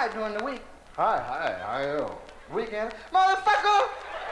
quiet during the week. Hi, how are you? Weekend. Motherfucker!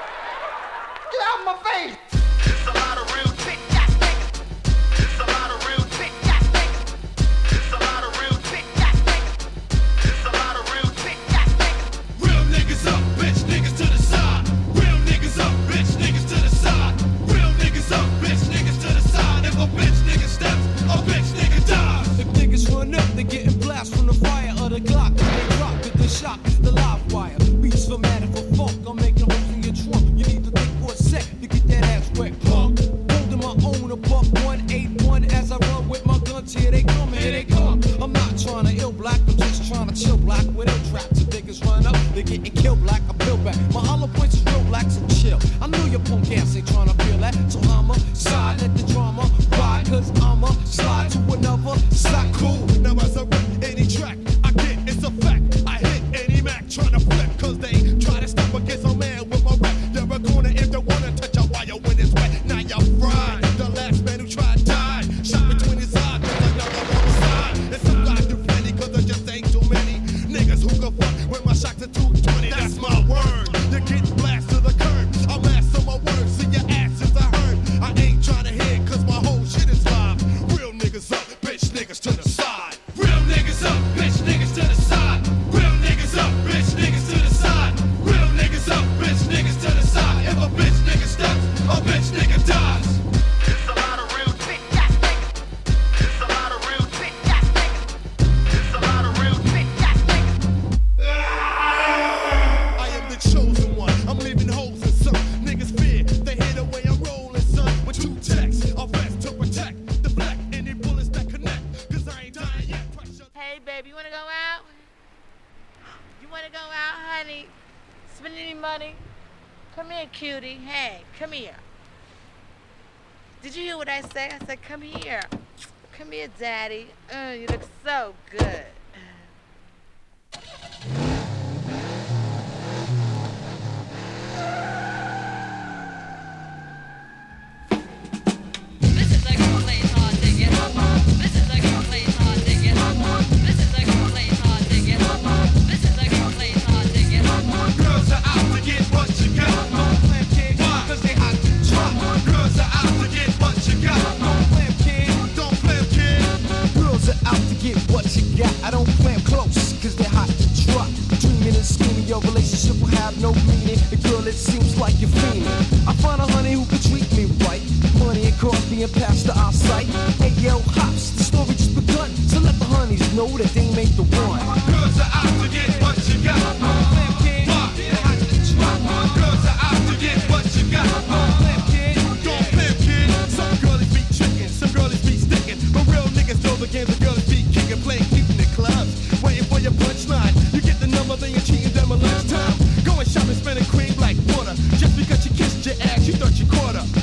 Get out of my face! It's a lot of real chick ass niggas. It's a lot of real chick ass niggas. It's a lot of real chick ass niggas. It's a lot of real chick ass niggas. Real niggas up, bitch niggas to the side. Real niggas up, bitch niggas to the side. Real niggas up, bitch niggas to the side. If a bitch nigga steps, a bitch nigga dies. If niggas run up, they getting blast from the fire of the Glock. If they drop, if the shock is the live wire. Beats for mad for funk, I'm making holes in your trunk. You need to think for a sec to get that ass wet, punk. Holding my own, a buck 181 as I run with my guns. Here they come, here they come. I'm not trying to ill black, I'm just trying to chill black with ill traps. If niggas run up, they getting killed black, I peel back. My hollow points is real black, so chill. I know your punk ass ain't trying to feel that, so I'ma side, let the drama ride, cause I'ma slide to another side. Cool, now as I rap any track, I get, it's a fact. I hit any Mac trying to flip, cause they try to stop against a man with my rap. They're a corner if they wanna touch a wire when it's wet. Now you're fried. The last man who tried died. Shot between his eyes, just another on the side. And some guys do plenty, cause there just ain't too many niggas who can fuck with my shots at 220. That's my word. You get blasted to the curb. I'm ass on my words, see your ass is a hurt. I ain't trying to hear, cause my whole shit is live. Real niggas up, bitch niggas to the side. Real niggas up, bitch niggas to the side. Real niggas up, bitch niggas to the side. Real niggas up, bitch niggas to the side. If a bitch nigga steps, a bitch nigga dies. It's a lot of real chick ass niggas. It's a lot of real chick ass niggas. It's a lot of real chick ass niggas. I am the chosen one. I'm leaving holes in some niggas fear. They hear the way I'm rolling, son. With two texts, a vest to protect the black. Any bullets that connect, cause I ain't dying yet. Pressure. Hey, baby, you wanna go out? You wanna go out, honey? Spend any money? Come here, cutie. Hey, come here. Did you hear what I said? I said, come here. Come here, daddy. You look so good. This is a good place hard to get. This is a good place hard to get. This is a good place hard to get. This is a good place hard to get. Girls are out to get what you got. Why? Cause they hot to try. Girls are out to get what you got. Don't play 'em, kid. Don't play 'em, kid. Girls are out to get what you got. I don't play 'em close, cause they're hot to try. Dreaming and scheming, your relationship will have no meaning. The girl, it seems like you're fiending. I find a honey who can treat me right. Money and cars being passed to our sight. Hey, yo, hops, the story just begun. So let the honeys know that they make the one. Girls are out to get what you got. Don't play 'em, kid. Why? They're hot to try. Girls are out to get what you got. Don't play 'em, kid. Don't play 'em, kid. Some girlies be tricking, some girlies be sticking. But real niggas know the game, the girlies be kicking, playing cute in the clubs. Waiting for your punchline. You get the number, then you're cheating them at lunchtime. Going shopping, spending cream like water. Just because you kissed your ass, you thought you caught her.